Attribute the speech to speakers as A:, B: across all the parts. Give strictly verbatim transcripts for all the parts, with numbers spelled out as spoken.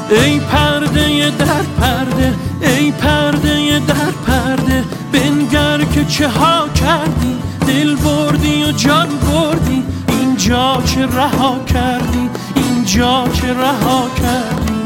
A: ای پرده در پرده، ای پرده در پرده، بنگر که چه ها کردی، دل بردی و جان بردی، اینجا چه رها کردی، اینجا چه رها کردی.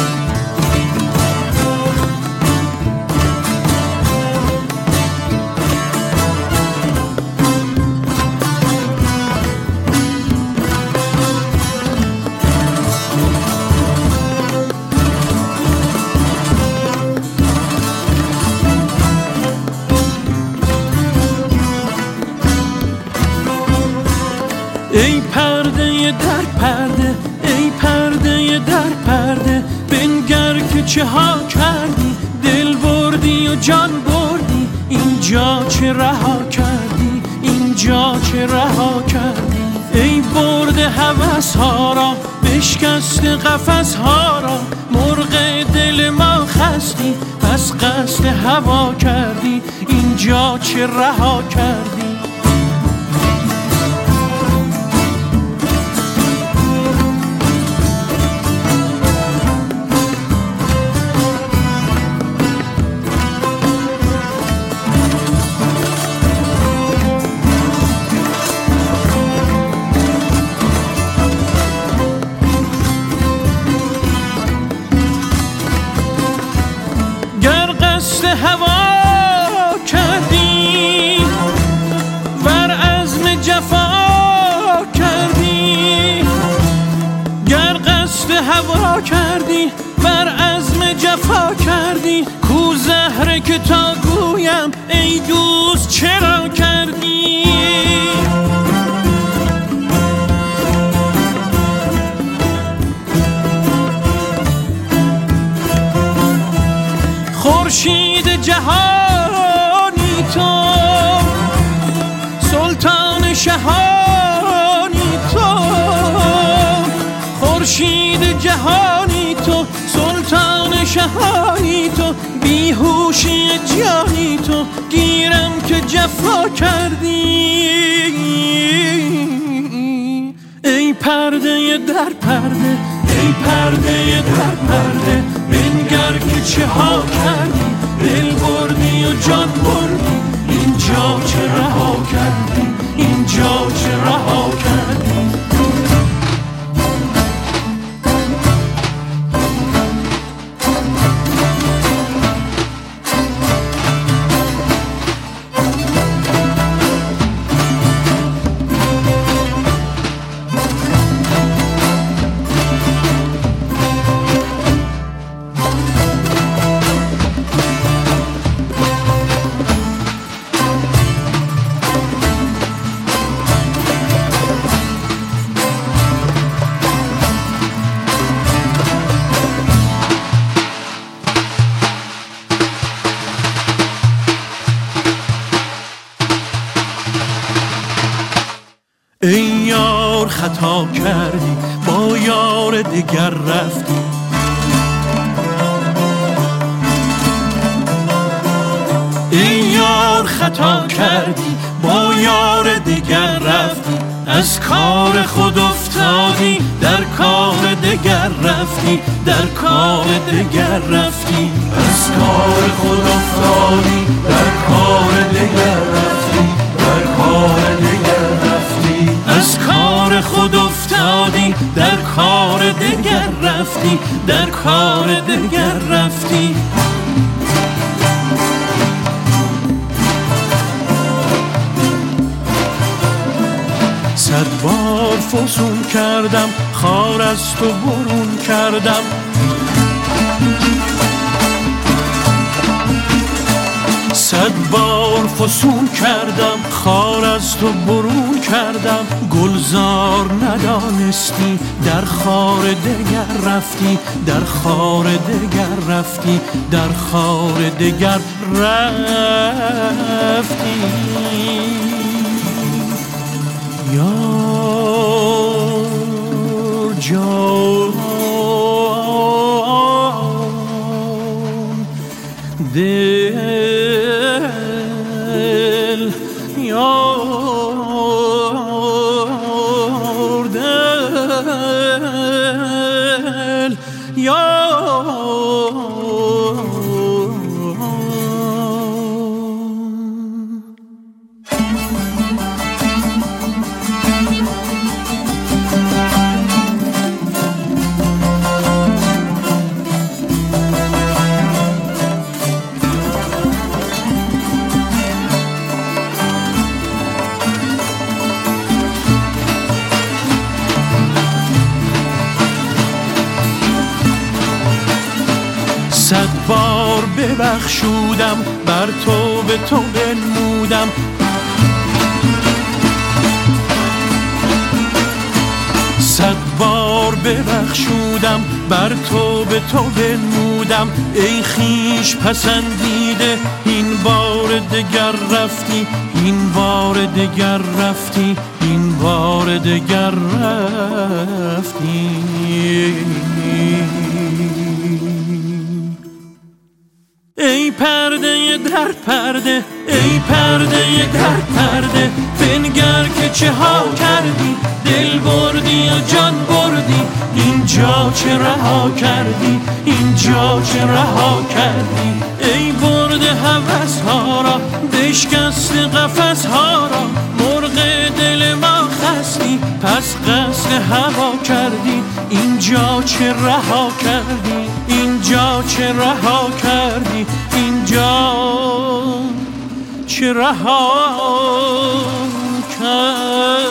A: ای پرده در پرده، ای پرده در پرده، بنگر که چه ها کردی، دل بردی و جان بردی، اینجا چه رها کردی، اینجا چه رها کردی. ای برده هوس ها را، بشکست قفس ها را، مرغ دل ما خستی، پس قصد هوا کردی، اینجا چه رها کردی. هوا کردی ور عزم جفا کردی، گر قصد هوا کردی ور عزم جفا کردی، کو زهره که تا گویم ای دوست چرا کردی. خورشید جهانی تو، سلطان شهانی تو، خورشید جهانی تو، سلطان شهانی تو، بیهوشی جانی تو، گیرم که جفا کردی. ای پرده در پرده، ای پرده در پرده، بنگر که چه ها کردی، دل بردی و جان بردی، اینجا چه رها کردی، اینجا چه رها کردی. ای یار خطا کردی، با یار دگر رفتی، ای یار خطا کردی، با یار دگر رفتی، از کار خود افتادی، در کار دگر رفتی، در کار دگر رفتی، از کار خود افتادی، در کار دگر رفتی، در کار دگر رفتی، از کار خود افتادی، در کار دگر رفتی، در کار دگر رفتی. صد بار فسون کردم، خار از تو برون کردم، صد بار فسون کردم، خار از تو برون کردم، گلزار ندانستی، در خار دگر رفتی، در خار دگر رفتی، در خار دگر رفتی. یار جان دل، یار دل، یار صد بار ببخشودم بر تو به تو بنمودم، صد بار ببخشودم بر تو به تو بنمودم. ای خویش پسندیده این بار دگر رفتی، این بار دگر رفتی، این بار دگر رفتی. ای پرده در پرده، ای پرده در پرده، بنگر که چه ها کردی، دل بردی و جان بردی، اینجا چه رها کردی، اینجا چه رها کردی. ای برده هوس ها را، بشکست قفس ها را، مرغ دل ما خستی، پس قصد هوا کردی، اینجا چه رها کردی، اینجا چه رها کردی، اینجا چه رها کردی.